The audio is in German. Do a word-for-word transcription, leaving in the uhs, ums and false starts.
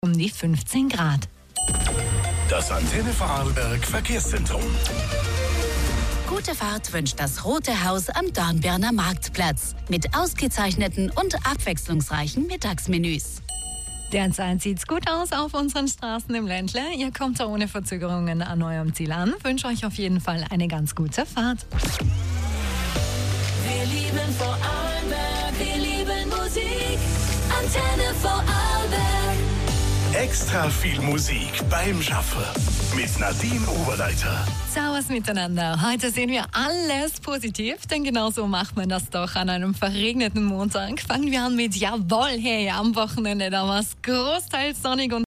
um die fünfzehn Grad. Das Antenne Vorarlberg Verkehrszentrum. Gute Fahrt wünscht das Rote Haus am Dornbirner Marktplatz mit ausgezeichneten und abwechslungsreichen Mittagsmenüs. Derzeit sieht's gut aus auf unseren Straßen im Ländle. Ihr kommt da ohne Verzögerungen an eurem Ziel an. Wünsche euch auf jeden Fall eine ganz gute Fahrt. Wir lieben Vorarlberg, wir lieben Musik. Antenne Vorarlberg. Extra viel Musik beim Schaffen mit Nadine Oberleiter. Servus miteinander. Heute sehen wir alles positiv, denn genau so macht man das doch an einem verregneten Montag. Fangen wir an mit Jawohl, hey, am Wochenende, da war es großteils sonnig und